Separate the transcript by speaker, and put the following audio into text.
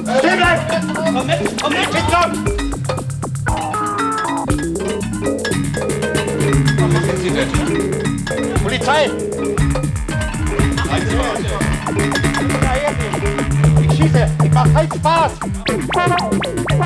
Speaker 1: Stehen bleiben! Komm mit, Kinder! Was sind Sie denn? Polizei! Ich schieße! Ich mach keinen Spaß!